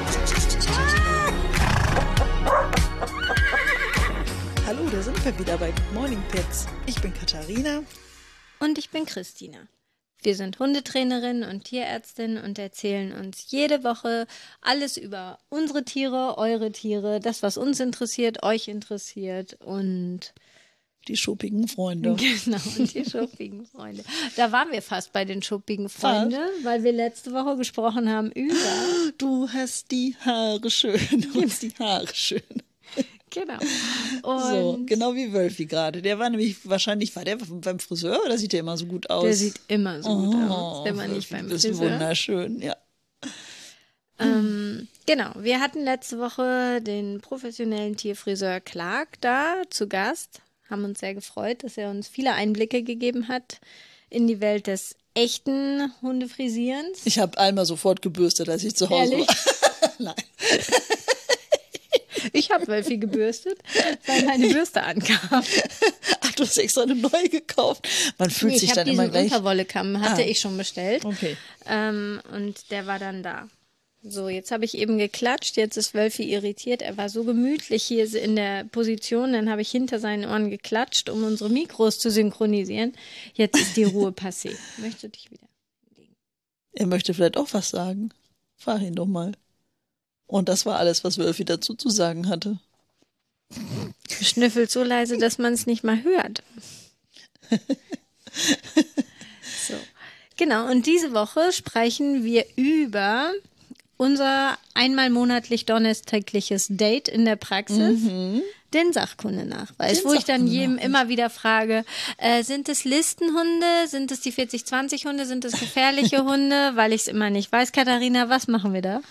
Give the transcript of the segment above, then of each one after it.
Hallo, da sind wir wieder bei Good Morning Pets. Ich bin Katharina. Und ich bin Christina. Wir sind Hundetrainerin und Tierärztin und erzählen uns jede Woche alles über unsere Tiere, eure Tiere, das, was uns interessiert, euch interessiert und die schuppigen Freunde. Genau, und die schuppigen Freunde. Da waren wir fast bei den schuppigen Freunden, weil wir letzte Woche gesprochen haben über... Du hast die Haare schön, du hast die Haare schön. Genau. Und so, genau wie Wölfi gerade. Der war nämlich, wahrscheinlich war der beim Friseur oder sieht der immer so gut aus? Der sieht immer so gut aus, wenn man nicht beim Friseur. Das ist wunderschön, ja. Genau, wir hatten letzte Woche den professionellen Tierfriseur Clark da zu Gast. Haben uns sehr gefreut, dass er uns viele Einblicke gegeben hat in die Welt des echten Hundefrisierens. Ich habe einmal sofort gebürstet, als ich zu Hause Ehrlich? war. Nein. Ich habe Wölfi gebürstet, weil meine Bürste ankam. Ach, du hast extra eine neue gekauft. Man fühlt sich dann immer gleich... Ich habe diesen Unterwollekamm, hatte ich schon bestellt. Okay. Und der war dann da. So, jetzt habe ich eben geklatscht, jetzt ist Wölfi irritiert. Er war so gemütlich hier in der Position, dann habe ich hinter seinen Ohren geklatscht, um unsere Mikros zu synchronisieren. Jetzt ist die Ruhe passé. Möchtest du dich wieder legen? Er möchte vielleicht auch was sagen. Frag ihn doch mal. Und das war alles, was Wölfi dazu zu sagen hatte. Schnüffelt so leise, dass man es nicht mal hört. So. Genau, und diese Woche sprechen wir über unser einmal monatlich donnerstägliches Date in der Praxis, den Sachkundenachweis, wo ich dann jedem immer wieder frage, sind es Listenhunde, sind es die 40-20 Hunde, sind es gefährliche Hunde, weil ich es immer nicht weiß. Katharina, was machen wir da?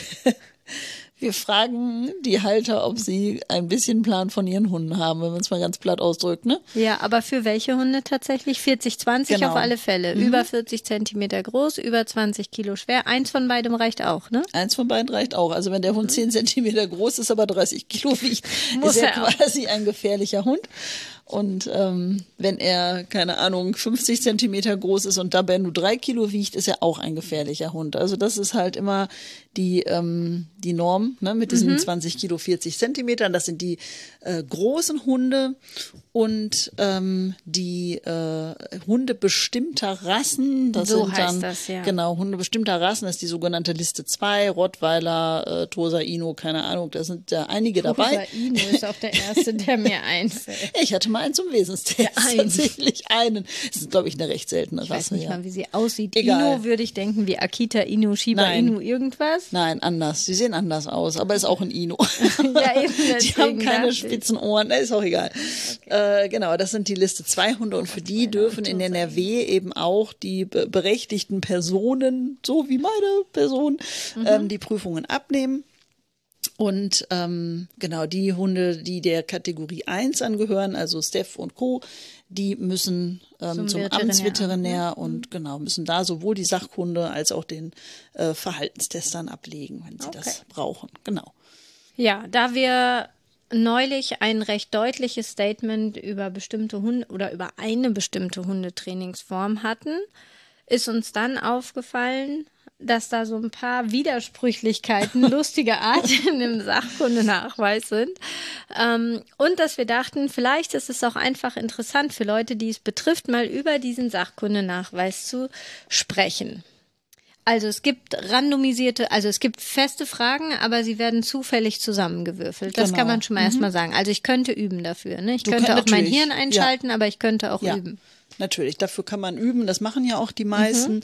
Wir fragen die Halter, ob sie ein bisschen Plan von ihren Hunden haben, wenn man es mal ganz platt ausdrückt, ne? Ja, aber für welche Hunde tatsächlich? 40-20 Genau. Auf alle Fälle. Über 40 Zentimeter groß, über 20 Kilo schwer. Eins von beidem reicht auch, ne? Eins von beiden reicht auch. Also wenn der Hund 10 Zentimeter groß ist, aber 30 Kilo wiegt, Muss ist er er auch. quasi ein gefährlicher Hund. Und wenn er, keine Ahnung, 50 Zentimeter groß ist und dabei nur 3 Kilo wiegt, ist er auch ein gefährlicher Hund. Also das ist halt immer die Norm, ne, mit diesen 20 Kilo, 40 Zentimetern. Das sind die großen Hunde und die Hunde bestimmter Rassen. Das So sind heißt dann, das, ja. Genau, Hunde bestimmter Rassen, das ist die sogenannte Liste 2, Rottweiler, Tosa Inu, keine Ahnung, da sind ja einige dabei. Tosa Inu ist auch der erste, der mir einfällt. Ich hatte mal einen zum Wesenstest, tatsächlich einen. Das ist, glaube ich, eine recht seltene Rasse. Ich weiß nicht ja. mal, wie sie aussieht. Egal. Inu würde ich denken, wie Akita Inu, Shiba Nein. Inu, irgendwas. Nein, anders. Sie sehen anders aus, aber ist auch ein Inu. Ja, eben, Die deswegen haben keine dachte ich. spitzen Ohren, ist auch egal. Okay. Genau, das sind die Liste 2 Hunde und für die dürfen in NRW eben auch die berechtigten Personen, so wie meine Person, die Prüfungen abnehmen. Und genau, die Hunde, die der Kategorie 1 angehören, also Steph und Co., die müssen zum Veterinär. Amtsveterinär und genau, müssen da sowohl die Sachkunde als auch den Verhaltenstest dann ablegen, wenn sie das brauchen. Genau. Ja, da wir neulich ein recht deutliches Statement über bestimmte Hunde oder über eine bestimmte Hundetrainingsform hatten, ist uns dann aufgefallen, dass da so ein paar Widersprüchlichkeiten lustiger Art in dem Sachkundenachweis sind. Und dass wir dachten, vielleicht ist es auch einfach interessant für Leute, die es betrifft, mal über diesen Sachkundenachweis zu sprechen. Also es gibt es gibt feste Fragen, aber sie werden zufällig zusammengewürfelt. Das kann man schon mal erstmal sagen. Also ich könnte üben dafür. Ne? Ich könnte auch mein Hirn einschalten, aber ich könnte auch üben. Natürlich, dafür kann man üben. Das machen ja auch die meisten.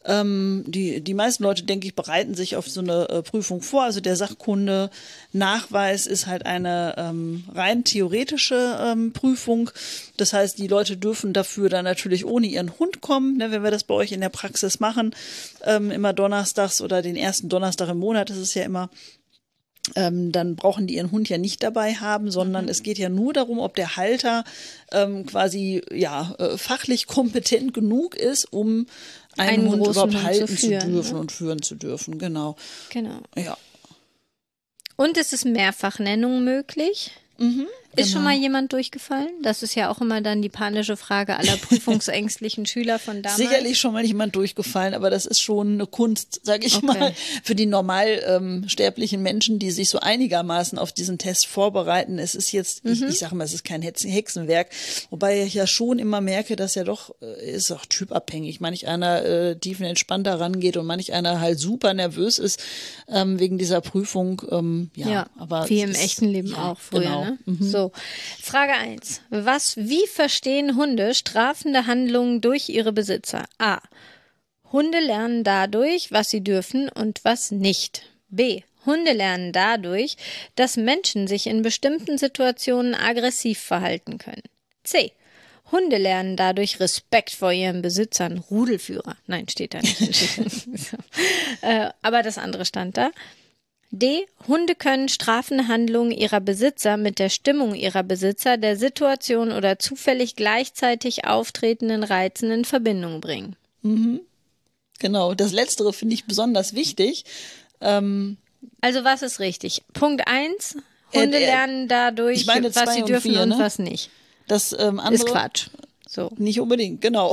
Die meisten Leute, denke ich, bereiten sich auf so eine Prüfung vor. Also der Sachkunde-Nachweis ist halt eine rein theoretische Prüfung. Das heißt, die Leute dürfen dafür dann natürlich ohne ihren Hund kommen. Ne, wenn wir das bei euch in der Praxis machen, immer donnerstags oder den ersten Donnerstag im Monat, das ist ja immer. Dann brauchen die ihren Hund ja nicht dabei haben, sondern es geht ja nur darum, ob der Halter quasi fachlich kompetent genug ist, um einen Hund überhaupt Hund halten zu führen, dürfen ne? und führen zu dürfen. Genau. Genau. Ja. Und es ist Mehrfachnennung möglich. Ist schon mal jemand durchgefallen? Das ist ja auch immer dann die panische Frage aller prüfungsängstlichen Schüler von damals. Sicherlich schon mal jemand durchgefallen, aber das ist schon eine Kunst, sage ich mal, für die normal sterblichen Menschen, die sich so einigermaßen auf diesen Test vorbereiten. Es ist jetzt, ich sage mal, es ist kein Hexenwerk, wobei ich ja schon immer merke, dass ja doch, ist auch typabhängig, manch einer tiefenentspannt da rangeht und manch einer halt super nervös ist wegen dieser Prüfung. Aber wie im echten Leben auch früher. Genau. Ne? So, Frage 1. Wie verstehen Hunde strafende Handlungen durch ihre Besitzer? A. Hunde lernen dadurch, was sie dürfen und was nicht. B. Hunde lernen dadurch, dass Menschen sich in bestimmten Situationen aggressiv verhalten können. C. Hunde lernen dadurch Respekt vor ihren Besitzern. Rudelführer. Nein, steht da nicht. Aber das andere stand da. D. Hunde können strafende Handlungen ihrer Besitzer mit der Stimmung ihrer Besitzer, der Situation oder zufällig gleichzeitig auftretenden Reizen in Verbindung bringen. Genau, das Letztere finde ich besonders wichtig. Also was ist richtig? Punkt 1, Hunde lernen dadurch, was sie dürfen 4, und ne? was nicht. Das andere ist Quatsch. So. Nicht unbedingt, genau.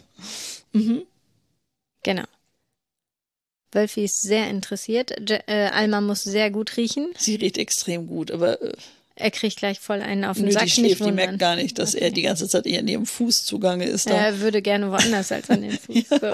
Genau. Wölfi ist sehr interessiert. Alma muss sehr gut riechen. Sie riecht extrem gut, aber er kriegt gleich voll einen auf den Sack. Die schläft, die merkt gar nicht, dass er die ganze Zeit eher an ihrem Fuß zugange ist. Er würde gerne woanders als an den Fuß. So.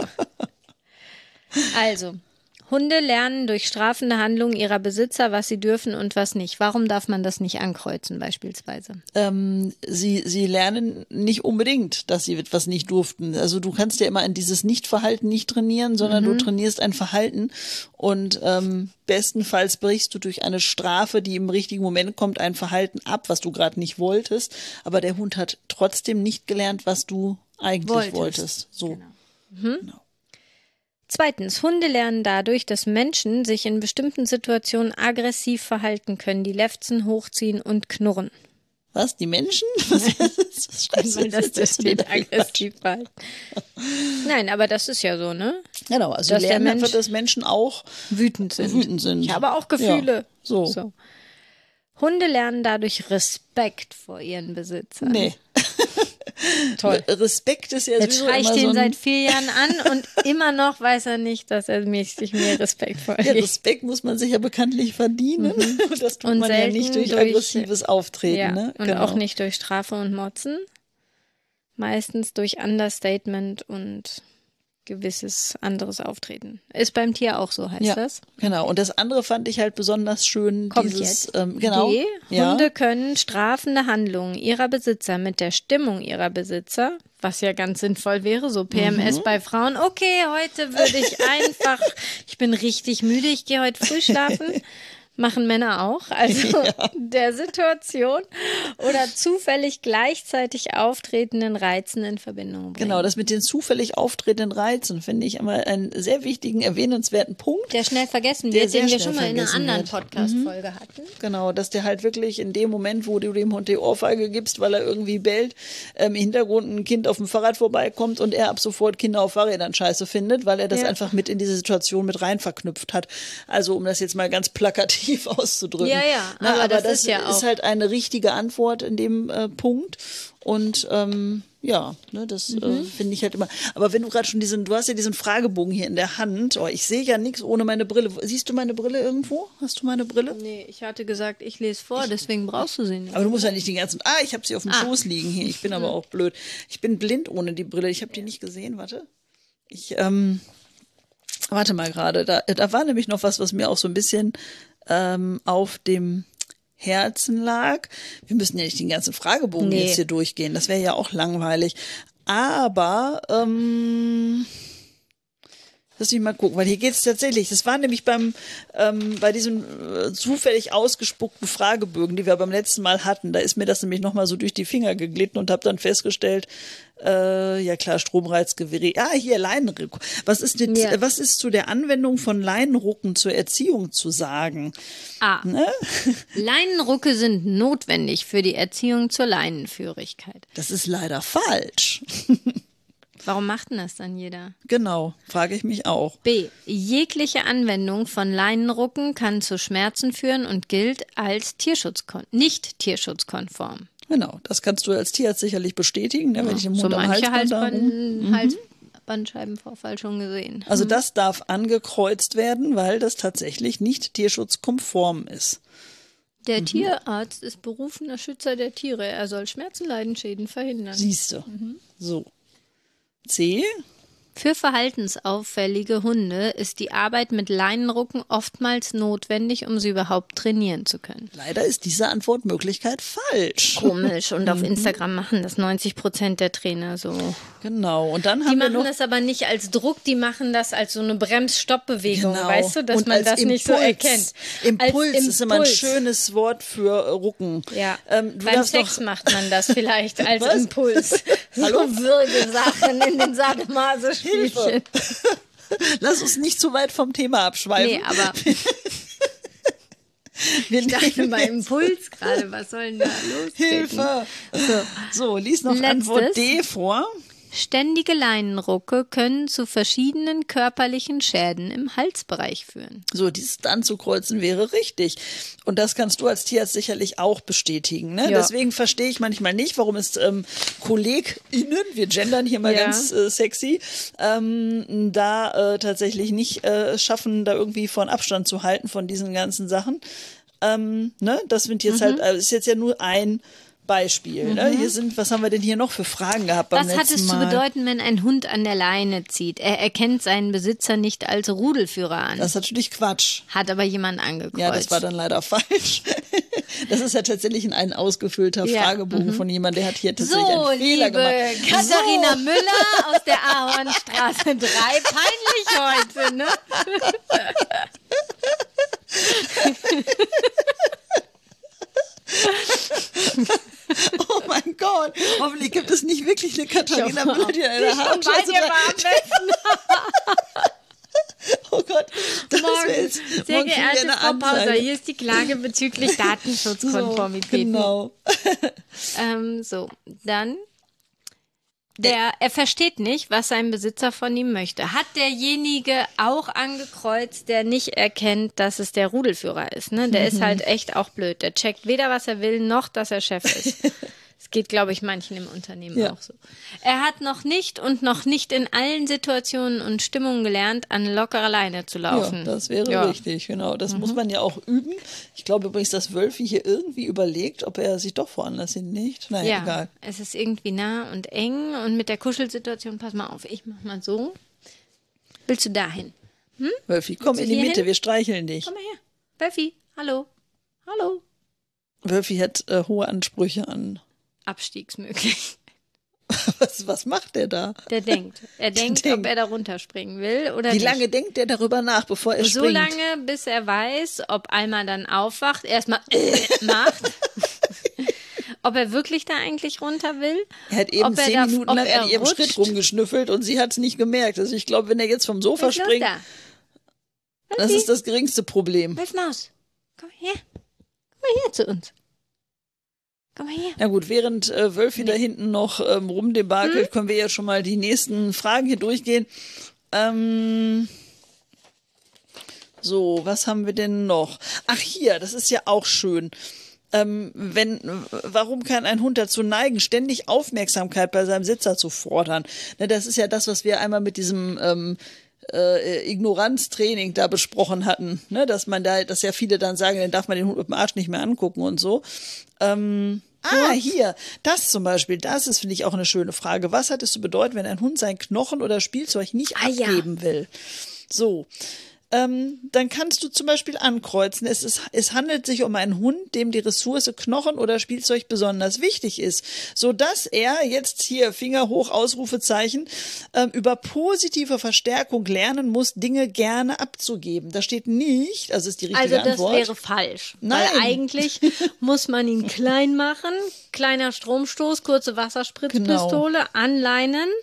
Also, Hunde lernen durch strafende Handlungen ihrer Besitzer, was sie dürfen und was nicht. Warum darf man das nicht ankreuzen beispielsweise? Sie lernen nicht unbedingt, dass sie etwas nicht durften. Also du kannst ja immer in dieses Nichtverhalten nicht trainieren, sondern du trainierst ein Verhalten und bestenfalls brichst du durch eine Strafe, die im richtigen Moment kommt, ein Verhalten ab, was du gerade nicht wolltest. Aber der Hund hat trotzdem nicht gelernt, was du eigentlich wolltest. So. Genau. Zweitens, Hunde lernen dadurch, dass Menschen sich in bestimmten Situationen aggressiv verhalten können, die Lefzen hochziehen und knurren. Was, die Menschen? Was das steht aggressiv verhalten. Nein, aber das ist ja so, ne? Genau, also die lernen einfach, dass Menschen auch wütend sind. Ich habe auch Gefühle. Ja, so. Hunde lernen dadurch Respekt vor ihren Besitzern. Nee. Toll. Respekt ist ja Jetzt sowieso immer ich so den seit 4 Jahren an und immer noch weiß er nicht, dass er sich mehr Respekt vorgeht. Ja, Respekt muss man sich ja bekanntlich verdienen. Das tut man ja nicht durch aggressives Auftreten. Ja, ne? Und auch nicht durch Strafe und Motzen. Meistens durch Understatement und gewisses anderes Auftreten. Ist beim Tier auch so, heißt das? Genau. Und das andere fand ich halt besonders schön. Kommt jetzt. Genau. Hunde können strafende Handlungen ihrer Besitzer mit der Stimmung ihrer Besitzer, was ja ganz sinnvoll wäre, so PMS bei Frauen. Okay, heute würde ich bin richtig müde, ich gehe heute früh schlafen. Machen Männer auch, also der Situation oder zufällig gleichzeitig auftretenden Reizen in Verbindung bringen. Genau, das mit den zufällig auftretenden Reizen finde ich immer einen sehr wichtigen, erwähnenswerten Punkt. Der schnell vergessen wird, den wir schon mal in einer anderen Podcast-Folge hatten. Genau, dass der halt wirklich in dem Moment, wo du dem Hund die Ohrfeige gibst, weil er irgendwie bellt, im Hintergrund ein Kind auf dem Fahrrad vorbeikommt und er ab sofort Kinder auf Fahrrädern scheiße findet, weil er das einfach mit in diese Situation mit rein verknüpft hat. Also um das jetzt mal ganz plakativ auszudrücken. Ja, aber das ist halt eine richtige Antwort in dem Punkt. Und das finde ich halt immer. Aber wenn du gerade schon du hast ja diesen Fragebogen hier in der Hand. Oh, ich sehe ja nichts ohne meine Brille. Siehst du meine Brille irgendwo? Hast du meine Brille? Nee, ich hatte gesagt, ich lese vor, deswegen brauchst du sie nicht. Aber du musst ja nicht den ganzen. Ich habe sie auf dem Schoß liegen hier. Ich bin aber auch blöd. Ich bin blind ohne die Brille. Ich habe die nicht gesehen. Warte. Warte mal gerade. Da war nämlich noch was mir auch so ein bisschen auf dem Herzen lag. Wir müssen ja nicht den ganzen Fragebogen jetzt hier durchgehen. Das wäre ja auch langweilig. Aber lass mich mal gucken, weil hier geht es tatsächlich. Das war nämlich bei diesen zufällig ausgespuckten Fragebögen, die wir beim letzten Mal hatten. Da ist mir das nämlich nochmal so durch die Finger geglitten und habe dann festgestellt, Stromreizgewehre. Hier Leinenruck. Was ist zu der Anwendung von Leinenrucken zur Erziehung zu sagen? Ne? Leinenrucke sind notwendig für die Erziehung zur Leinenführigkeit. Das ist leider falsch. Warum macht denn das dann jeder? Genau, frage ich mich auch. B. Jegliche Anwendung von Leinenrucken kann zu Schmerzen führen und gilt als nicht tierschutzkonform. Genau, das kannst du als Tierarzt sicherlich bestätigen, ne, wenn ich den So Mund am manche Halsband Halsbandscheibenvorfall schon gesehen. Also das darf angekreuzt werden, weil das tatsächlich nicht tierschutzkonform ist. Der Tierarzt ist berufener Schützer der Tiere. Er soll Schmerzen, Leiden, Schäden verhindern. Siehste. So. C. Für verhaltensauffällige Hunde ist die Arbeit mit Leinenrucken oftmals notwendig, um sie überhaupt trainieren zu können. Leider ist diese Antwortmöglichkeit falsch. Komisch. Und auf Instagram machen das 90% der Trainer so. Genau. Und dann Die haben wir machen noch das aber nicht als Druck, die machen das als so eine Brems-Stopp-Bewegung, Genau. weißt du, dass Und man als das nicht so Impuls. erkennt. Impuls Als ist immer ein Impuls. schönes Wort für Rucken. Ja, Du beim darfst Sex noch, macht man das vielleicht als Was? Impuls. Hallo? So Würgesachen in den Sadomaso-Spielchen. lass uns nicht zu weit vom Thema abschweifen. Nee, aber Wir ich dachte bei Impuls gerade, was soll denn da los? Hilfe. So, lies noch Letztes. Antwort D vor. Ständige Leinenrucke können zu verschiedenen körperlichen Schäden im Halsbereich führen. So, dieses anzukreuzen wäre richtig. Und das kannst du als Tierarzt sicherlich auch bestätigen. Ne? Ja. Deswegen verstehe ich manchmal nicht, warum es KollegInnen, wir gendern hier mal Ja. ganz sexy, tatsächlich nicht schaffen, da irgendwie von Abstand zu halten von diesen ganzen Sachen. Ne? Das sind jetzt halt, ist jetzt ja nur ein Beispiel. Ne? Hier sind, was haben wir denn hier noch für Fragen gehabt beim Was hat letzten es zu Mal? bedeuten, wenn ein Hund an der Leine zieht? Er erkennt seinen Besitzer nicht als Rudelführer an. Das ist natürlich Quatsch. Hat aber jemand angekreuzt. Ja, das war dann leider falsch. Das ist ja tatsächlich ein ausgefüllter Ja, Fragebogen von jemandem, der hat hier tatsächlich So, einen Fehler liebe gemacht. Katharina Müller aus der Ahornstraße 3, peinlich heute, ne? Oh mein Gott, hoffentlich gibt es nicht wirklich eine Katharina Ja, Müller, die in einer bei Haarklasse dir war am besten. Oh Gott, das wäre Morgen, jetzt sehr morgen kriegen wir geehrte eine Frau Pauser, Anzeige. hier ist die Klage bezüglich Datenschutzkonformität. Genau. Dann. Er versteht nicht, was sein Besitzer von ihm möchte. Hat derjenige auch angekreuzt, der nicht erkennt, dass es der Rudelführer ist, ne? Der ist halt echt auch blöd. Der checkt weder, was er will, noch, dass er Chef ist. Das geht, glaube ich, manchen im Unternehmen auch so. Er hat noch nicht in allen Situationen und Stimmungen gelernt, an lockerer Leine zu laufen. Ja, das wäre richtig, genau. Das muss man ja auch üben. Ich glaube übrigens, dass Wölfi hier irgendwie überlegt, ob er sich doch woanders hinlegt. Naja, egal. Es ist irgendwie nah und eng und mit der Kuschelsituation, pass mal auf, ich mach mal so. Willst du dahin? Wölfi, komm in die hierhin? Mitte, wir streicheln dich. Komm mal her. Wölfi, hallo. Hallo. Wölfi hat hohe Ansprüche an. Abstiegsmöglich. Was macht der da? Er denkt, ob er da runterspringen will oder Wie nicht. lange denkt der darüber nach, bevor er So springt? lange, bis er weiß, ob Alma dann aufwacht, erstmal macht. Ob er wirklich da eigentlich runter will. Er hat eben ob er 10 da- Minuten ob lang er an ihrem rutscht. Schritt rumgeschnüffelt und sie hat es nicht gemerkt. Also ich glaube, wenn er jetzt vom Sofa Was ist los springt, da? das ist das geringste Problem. Maus, komm mal her. Komm mal her zu uns. Komm mal her. Na gut, während Wölfi da hinten noch rumdebakelt, können wir ja schon mal die nächsten Fragen hier durchgehen. So, was haben wir denn noch? Ach hier, das ist ja auch schön. Warum kann ein Hund dazu neigen, ständig Aufmerksamkeit bei seinem Sitzer zu fordern? Ne, das ist ja das, was wir einmal mit diesem Ignoranztraining da besprochen hatten, ne, dass ja viele dann sagen, dann darf man den Hund mit dem Arsch nicht mehr angucken und so. Hier, das zum Beispiel, das ist, finde ich, auch eine schöne Frage. Was hat es zu bedeuten, wenn ein Hund sein Knochen oder Spielzeug nicht abgeben will? So. Dann kannst du zum Beispiel ankreuzen, es handelt sich um einen Hund, dem die Ressource Knochen oder Spielzeug besonders wichtig ist, sodass er jetzt hier Finger hoch, Ausrufezeichen, über positive Verstärkung lernen muss, Dinge gerne abzugeben. Da steht nicht, also ist die richtige Also das Antwort. wäre falsch. Nein. Weil eigentlich muss man ihn klein machen, kleiner Stromstoß, kurze Wassersspritzpistole, anleinen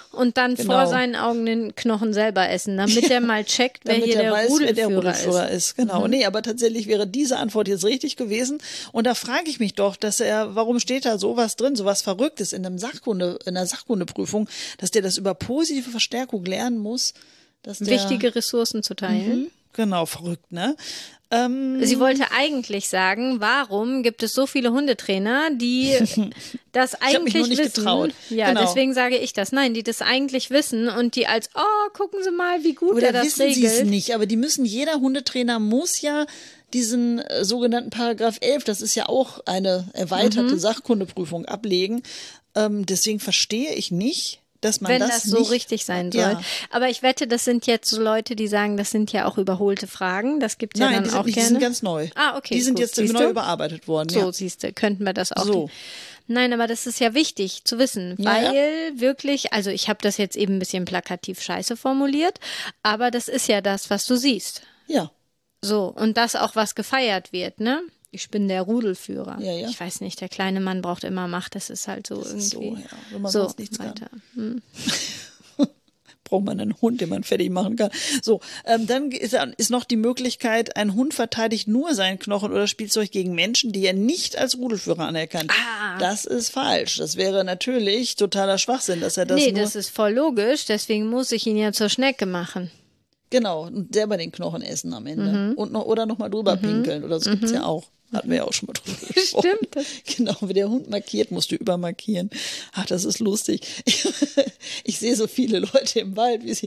und dann vor seinen Augen den Knochen selber essen, damit er mal checkt, wer hier der Rudelführer ist. Genau. Nee, aber tatsächlich wäre diese Antwort jetzt richtig gewesen. Und da frage ich mich doch, warum steht da sowas drin, sowas Verrücktes in einer Sachkundeprüfung, dass der das über positive Verstärkung lernen muss, dass der wichtige Ressourcen zu teilen. Genau, verrückt, ne? Sie wollte eigentlich sagen, warum gibt es so viele Hundetrainer, die das eigentlich ich hab mich nur nicht wissen? getraut. Ja, genau. Deswegen sage ich das. Nein, die das eigentlich wissen und die als, gucken Sie mal, wie gut Oder der das wissen regelt. Sie es nicht, aber jeder Hundetrainer muss ja diesen sogenannten Paragraph 11, das ist ja auch eine erweiterte Sachkundeprüfung, ablegen. Deswegen verstehe ich nicht, dass man wenn das so nicht, richtig sein soll. Ja. Aber ich wette, das sind jetzt so Leute, die sagen, das sind ja auch überholte Fragen. Das gibt's ja dann auch gerne. Die sind ganz neu. Ah, okay. Die sind gut. jetzt neu überarbeitet worden. So, siehst du, könnten wir das auch. So. Nein, aber das ist ja wichtig zu wissen, weil wirklich, also ich habe das jetzt eben ein bisschen plakativ scheiße formuliert, aber das ist ja das, was du siehst. Ja. So, und das auch, was gefeiert wird, ne? Ich bin der Rudelführer. Ja, ja. Ich weiß nicht, der kleine Mann braucht immer Macht, das ist halt so Das irgendwie. ist so, ja. Wenn man so sonst nichts weiter. kann. Braucht man einen Hund, den man fertig machen kann. So, dann ist noch die Möglichkeit, ein Hund verteidigt nur seinen Knochen oder Spielzeug gegen Menschen, die er nicht als Rudelführer anerkennt. Das ist falsch. Das wäre natürlich totaler Schwachsinn, dass er das Nee, das ist voll logisch, deswegen muss ich ihn ja zur Schnecke machen. Genau, und selber den Knochen essen am Ende. Und noch mal drüber pinkeln. Oder das gibt's ja auch. Hatten wir ja auch schon mal drüber gesprochen. Stimmt. Genau, wenn der Hund markiert, musst du übermarkieren. Ach, das ist lustig. Ich sehe so viele Leute im Wald, wie sie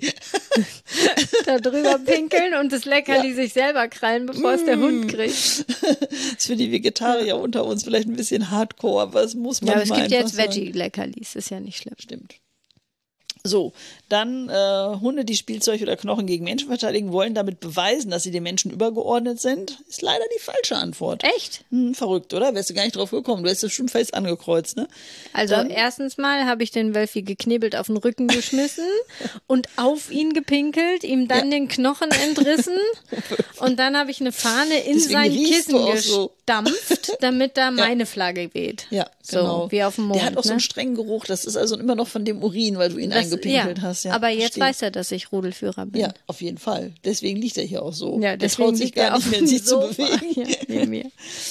da drüber pinkeln und das Leckerli sich selber krallen, bevor es der Hund kriegt. Das ist für die Vegetarier unter uns vielleicht ein bisschen hardcore, aber es muss man ja, aber es mal gibt ja jetzt sagen. Veggie-Leckerlis, ist ja nicht schlimm. Stimmt. So, dann Hunde, die Spielzeug oder Knochen gegen Menschen verteidigen, wollen damit beweisen, dass sie den Menschen übergeordnet sind. Ist leider die falsche Antwort. Echt? Verrückt, oder? Wärst du gar nicht drauf gekommen. Du hättest das schon fest angekreuzt, ne? Also erstens mal habe ich den Wölfi geknebelt auf den Rücken geschmissen und auf ihn gepinkelt, ihm dann den Knochen entrissen und dann habe ich eine Fahne in Deswegen sein riechst Kissen du auch so. gestampft, damit da meine Flagge weht. Ja, genau. So, wie auf dem Mond. Der hat auch so einen strengen Geruch. Das ist also immer noch von dem Urin, weil du ihn eingepinkelt hast. Ja, aber jetzt verstehe. weiß er, dass ich Rudelführer bin. Ja, auf jeden Fall. Deswegen liegt er hier auch so. Ja, der traut sich gar nicht mehr, sich zu bewegen. Ja, neben mir.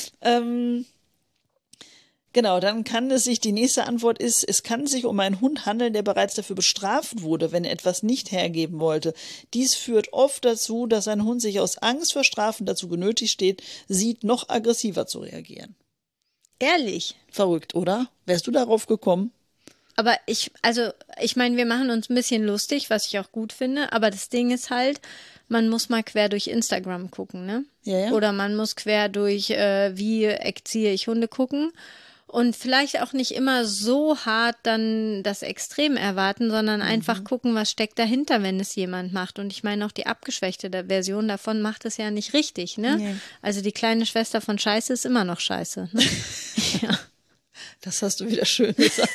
Genau, dann die nächste Antwort ist, es kann sich um einen Hund handeln, der bereits dafür bestraft wurde, wenn er etwas nicht hergeben wollte. Dies führt oft dazu, dass ein Hund sich aus Angst vor Strafen dazu genötigt sieht, noch aggressiver zu reagieren. Ehrlich? Verrückt, oder? Wärst du darauf gekommen? Aber ich meine, wir machen uns ein bisschen lustig, was ich auch gut finde, aber das Ding ist halt, man muss mal quer durch Instagram gucken, ne? Ja. Oder man muss quer durch, wie erziehe ich Hunde gucken. Und vielleicht auch nicht immer so hart dann das Extrem erwarten, sondern einfach gucken, was steckt dahinter, wenn es jemand macht. Und ich meine, auch die abgeschwächte Version davon macht es ja nicht richtig, ne? Nee. Also die kleine Schwester von Scheiße ist immer noch Scheiße, ne? Ja. Das hast du wieder schön gesagt.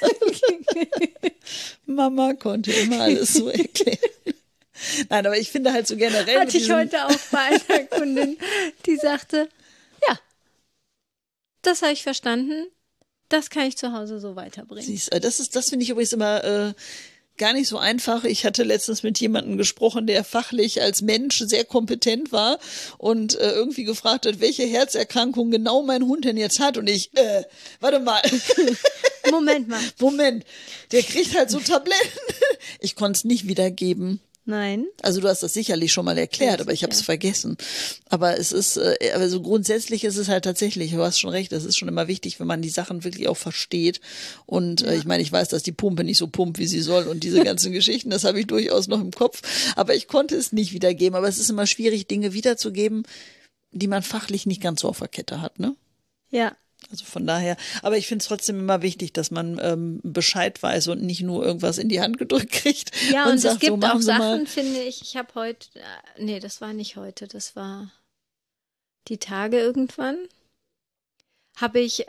Mama konnte immer alles so erklären. Nein, aber ich finde halt so generell. Hatte ich heute auch bei einer Kundin, die sagte, ja, das habe ich verstanden, das kann ich zu Hause so weiterbringen. Siehst, das finde ich übrigens immer gar nicht so einfach. Ich hatte letztens mit jemandem gesprochen, der fachlich als Mensch sehr kompetent war und irgendwie gefragt hat, welche Herzerkrankung genau mein Hund denn jetzt hat. Und ich, warte mal. Moment. Der kriegt halt so Tabletten. Ich konnte es nicht wiedergeben. Nein. Also du hast das sicherlich schon mal erklärt, aber ich habe es vergessen. Aber es ist, also grundsätzlich ist es halt tatsächlich, du hast schon recht, es ist schon immer wichtig, wenn man die Sachen wirklich auch versteht. Und ich meine, ich weiß, dass die Pumpe nicht so pumpt, wie sie soll und diese ganzen Geschichten, das habe ich durchaus noch im Kopf. Aber ich konnte es nicht wiedergeben. Aber es ist immer schwierig, Dinge wiederzugeben, die man fachlich nicht ganz so auf der Kette hat, ne? Ja. Also von daher, aber ich finde es trotzdem immer wichtig, dass man Bescheid weiß und nicht nur irgendwas in die Hand gedrückt kriegt. Ja, und sagt, es gibt so, auch Sachen, finde ich, ich habe heute, nee, das war nicht heute, das war die Tage irgendwann, habe ich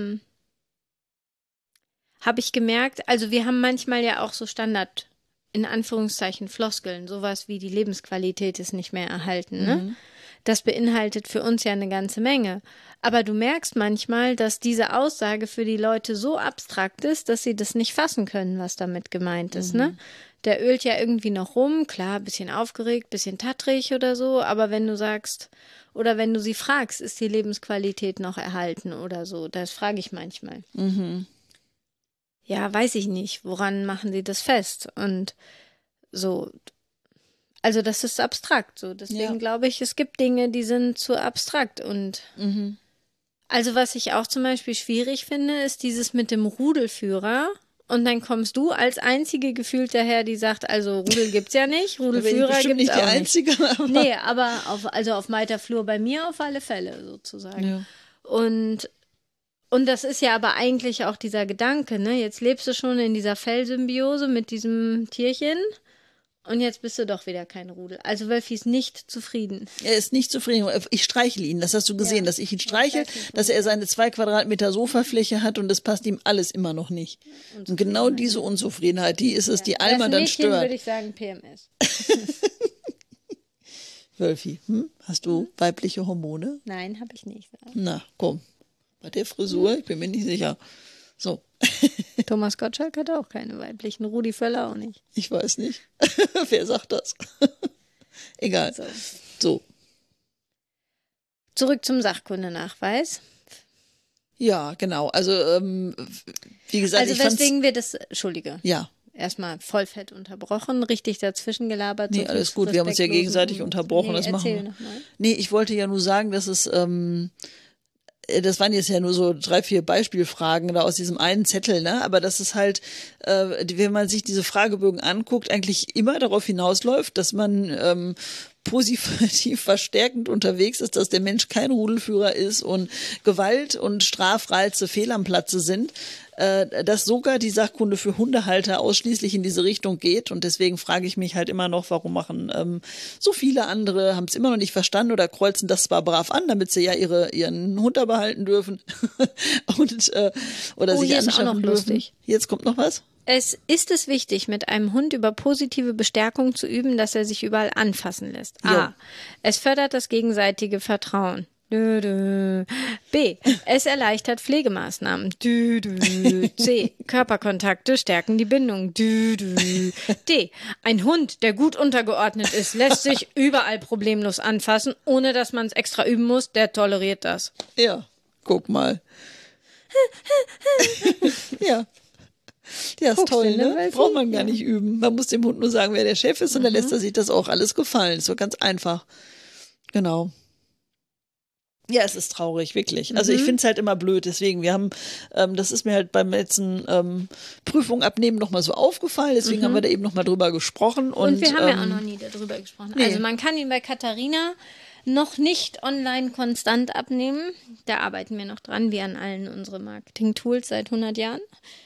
gemerkt, also wir haben manchmal ja auch so Standard, in Anführungszeichen, Floskeln, sowas wie die Lebensqualität ist nicht mehr erhalten, ne? das beinhaltet für uns ja eine ganze Menge. Aber du merkst manchmal, dass diese Aussage für die Leute so abstrakt ist, dass sie das nicht fassen können, was damit gemeint ist, ne? Der ölt ja irgendwie noch rum, klar, bisschen aufgeregt, bisschen tattrig oder so, aber wenn du sagst, oder wenn du sie fragst, ist die Lebensqualität noch erhalten oder so, das frage ich manchmal. Ja, weiß ich nicht, woran machen sie das fest? Und so, also das ist abstrakt, so, deswegen glaube ich, es gibt Dinge, die sind zu abstrakt und also was ich auch zum Beispiel schwierig finde, ist dieses mit dem Rudelführer. Und dann kommst du als einzige gefühlt daher, die sagt, also Rudel gibt's ja nicht, Rudelführer gibt's nicht die auch einzige, nicht. Aber Nee, aber auf Malter Flur bei mir auf alle Fälle sozusagen. Ja. Und das ist ja aber eigentlich auch dieser Gedanke, ne? Jetzt lebst du schon in dieser Fellsymbiose mit diesem Tierchen und jetzt bist du doch wieder kein Rudel. Also Wölfi ist nicht zufrieden. Er ist nicht zufrieden. Ich streichle ihn, das hast du gesehen, dass ich ihn streiche, dass er seine 2 Quadratmeter Sofafläche hat und das passt ihm alles immer noch nicht. Und genau diese Unzufriedenheit, die ist es, die Alma dann stört. Würde ich sagen PMS. Wölfi, hast du weibliche Hormone? Nein, habe ich nicht. Na, komm. Bei der Frisur, ich bin mir nicht sicher. So. Thomas Gottschalk hat auch keine weiblichen, Rudi Völler auch nicht. Ich weiß nicht. Wer sagt das? Egal. So. Zurück zum Sachkundenachweis. Ja, genau. Also, wie gesagt, also ich fand's... weswegen wir das, Entschuldige. Ja. Erstmal vollfett unterbrochen, richtig dazwischen gelabert. Nee, alles gut, wir haben uns ja gegenseitig unterbrochen. Das machen wir. Nee, ich wollte ja nur sagen, dass es... das waren jetzt ja nur so 3, 4 Beispielfragen da aus diesem einen Zettel, ne? Aber das ist halt, wenn man sich diese Fragebögen anguckt, eigentlich immer darauf hinausläuft, dass man positiv verstärkend unterwegs ist, dass der Mensch kein Rudelführer ist und Gewalt und Strafreize fehl am Platze sind, dass sogar die Sachkunde für Hundehalter ausschließlich in diese Richtung geht. Und deswegen frage ich mich halt immer noch, warum machen so viele andere, haben es immer noch nicht verstanden oder kreuzen das zwar brav an, damit sie ja ihren Hund da behalten dürfen und oder sich hier ist auch anschaffen noch dürfen. lustig. Jetzt kommt noch was. Ist es wichtig, mit einem Hund über positive Bestärkung zu üben, dass er sich überall anfassen lässt? A. Es fördert das gegenseitige Vertrauen. B. Es erleichtert Pflegemaßnahmen. C. Körperkontakte stärken die Bindung. D. Ein Hund, der gut untergeordnet ist, lässt sich überall problemlos anfassen, ohne dass man es extra üben muss. Der toleriert das. Ja, guck mal. Ja. Ja, ist toll, ne? Braucht man gar nicht üben. Man muss dem Hund nur sagen, wer der Chef ist und dann lässt er sich das auch alles gefallen. Ist so ganz einfach. Genau. Ja, es ist traurig, wirklich. Also ich finde es halt immer blöd. Deswegen, wir haben, das ist mir halt beim letzten Prüfung abnehmen nochmal so aufgefallen. Deswegen haben wir da eben nochmal drüber gesprochen. Und wir haben ja auch noch nie darüber gesprochen. Nee. Also man kann ihn bei Katharina noch nicht online konstant abnehmen. Da arbeiten wir noch dran, wie an allen unsere Marketing-Tools seit 100 Jahren.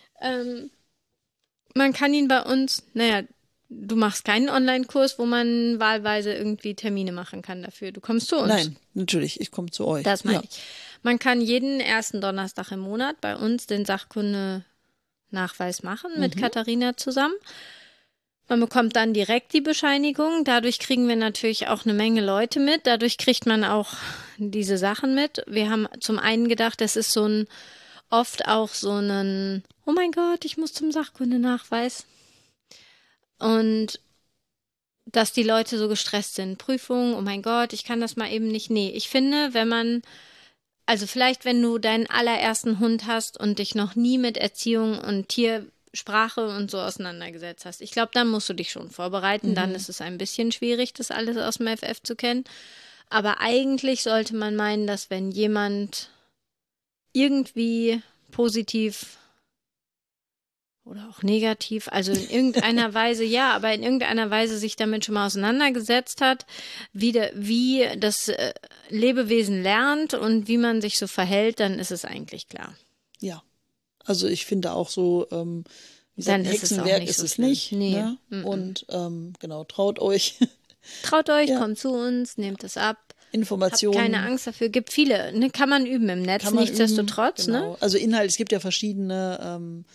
Man kann ihn bei uns, du machst keinen Online-Kurs, wo man wahlweise irgendwie Termine machen kann dafür. Du kommst zu uns. Nein, natürlich, ich komme zu euch. Das meine ich. Man kann jeden ersten Donnerstag im Monat bei uns den Sachkunde-Nachweis machen mit Katharina zusammen. Man bekommt dann direkt die Bescheinigung. Dadurch kriegen wir natürlich auch eine Menge Leute mit. Dadurch kriegt man auch diese Sachen mit. Wir haben zum einen gedacht, das ist oft auch so ein, oh mein Gott, ich muss zum Sachkundenachweis. Und dass die Leute so gestresst sind. Prüfung, oh mein Gott, ich kann das mal eben nicht. Nee, ich finde, also vielleicht, wenn du deinen allerersten Hund hast und dich noch nie mit Erziehung und Tiersprache und so auseinandergesetzt hast, ich glaube, dann musst du dich schon vorbereiten. Dann ist es ein bisschen schwierig, das alles aus dem FF zu kennen. Aber eigentlich sollte man meinen, dass wenn jemand irgendwie positiv oder auch negativ, also in irgendeiner Weise, aber in irgendeiner Weise sich damit schon mal auseinandergesetzt hat, wie das Lebewesen lernt und wie man sich so verhält, dann ist es eigentlich klar. Ja, also ich finde auch so, dann Hexenwerk ist es nicht. Nee. Ne? Und genau, traut euch. Traut euch, kommt zu uns, nehmt es ab. Informationen. Habt keine Angst dafür. Gibt viele, ne? Kann man üben im Netz, nichtsdestotrotz. Genau. Ne? Also Inhalt, es gibt ja verschiedene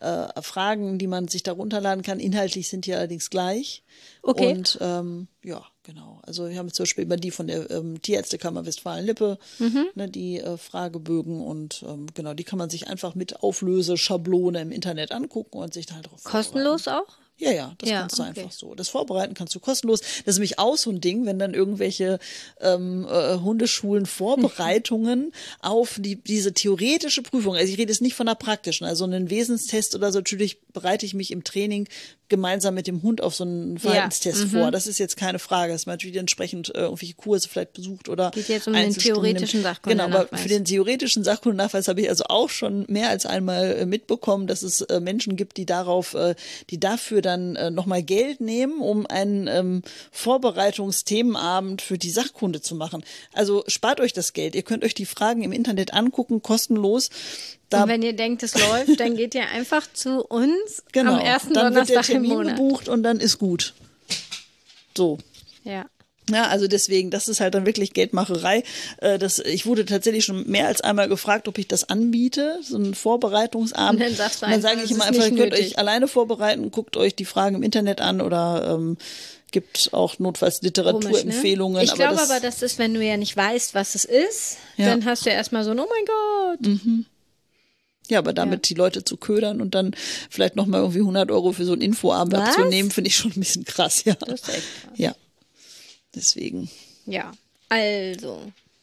Fragen, die man sich da runterladen kann. Inhaltlich sind die allerdings gleich. Okay. Und ja, genau. Also wir haben zum Beispiel immer die von der Tierärztekammer Westfalen-Lippe, ne, die Fragebögen und genau, die kann man sich einfach mit Auflöseschablone im Internet angucken und sich da halt drauf Kostenlos auch? Ja, das kannst du einfach so. Das Vorbereiten kannst du kostenlos. Das ist nämlich auch so ein Ding, wenn dann irgendwelche Hundeschulen Vorbereitungen auf diese theoretische Prüfung, also ich rede jetzt nicht von der praktischen, also einen Wesenstest oder so, natürlich bereite ich mich im Training gemeinsam mit dem Hund auf so einen Verhaltenstest vor. Das ist jetzt keine Frage, dass man natürlich entsprechend irgendwelche Kurse vielleicht besucht oder geht jetzt um den theoretischen Sachkundenachweis. Genau, aber für den theoretischen Sachkundennachweis habe ich also auch schon mehr als einmal mitbekommen, dass es Menschen gibt, die dafür dann nochmal Geld nehmen, um einen Vorbereitungsthemenabend für die Sachkunde zu machen. Also spart euch das Geld. Ihr könnt euch die Fragen im Internet angucken, kostenlos. Und wenn ihr denkt, es läuft, dann geht ihr einfach zu uns am ersten dann Donnerstag wird der Termin im Monat gebucht und dann ist gut. So. Ja. Ja, also deswegen, das ist halt dann wirklich Geldmacherei. Ich wurde tatsächlich schon mehr als einmal gefragt, ob ich das anbiete, so einen Vorbereitungsabend. Und dann sagst du und dann einfach, sage ich es immer ist einfach, ihr nicht könnt nötig. euch alleine vorbereiten, guckt euch die Fragen im Internet an oder gibt auch notfalls Literaturempfehlungen. Ich glaube aber, das ist, wenn du ja nicht weißt, was es ist, dann hast du ja erstmal so, oh mein Gott. Ja, aber damit die Leute zu ködern und dann vielleicht nochmal irgendwie 100 € für so einen Infoabend abzunehmen, finde ich schon ein bisschen krass, ja. Das ist echt krass. Ja, deswegen. Ja, also,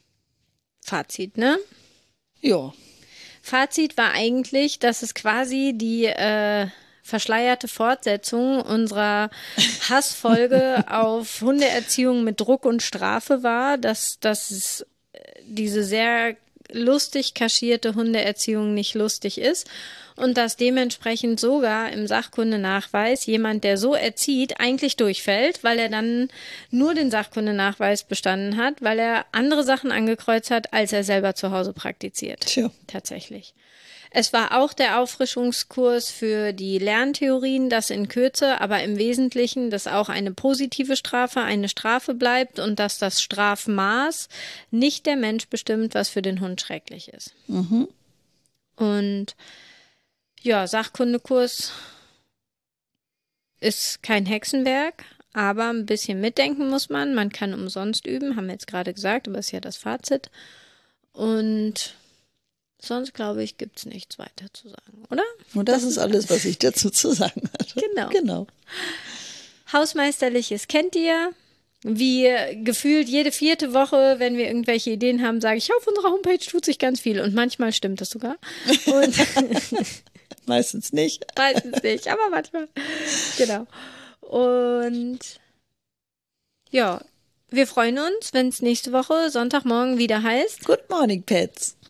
Fazit, ne? Ja. Fazit war eigentlich, dass es quasi die verschleierte Fortsetzung unserer Hassfolge auf Hundeerziehung mit Druck und Strafe war, dass diese sehr lustig kaschierte Hundeerziehung nicht lustig ist und dass dementsprechend sogar im Sachkundenachweis jemand, der so erzieht, eigentlich durchfällt, weil er dann nur den Sachkundenachweis bestanden hat, weil er andere Sachen angekreuzt hat, als er selber zu Hause praktiziert. Tja. Tatsächlich. Es war auch der Auffrischungskurs für die Lerntheorien, das in Kürze, aber im Wesentlichen, dass auch eine positive Strafe eine Strafe bleibt und dass das Strafmaß nicht der Mensch bestimmt, was für den Hund schrecklich ist. Und ja, Sachkundekurs ist kein Hexenwerk, aber ein bisschen mitdenken muss man. Man kann umsonst üben, haben wir jetzt gerade gesagt, aber ist ja das Fazit. Und sonst, glaube ich, gibt es nichts weiter zu sagen, oder? Und das ist alles, was ich dazu zu sagen hatte. Genau. Hausmeisterliches kennt ihr. Wie gefühlt jede 4. Woche, wenn wir irgendwelche Ideen haben, sage ich, auf unserer Homepage tut sich ganz viel. Und manchmal stimmt das sogar. Und meistens nicht. Meistens nicht, aber manchmal. Genau. Und ja, wir freuen uns, wenn es nächste Woche Sonntagmorgen wieder heißt. Good morning, Pets.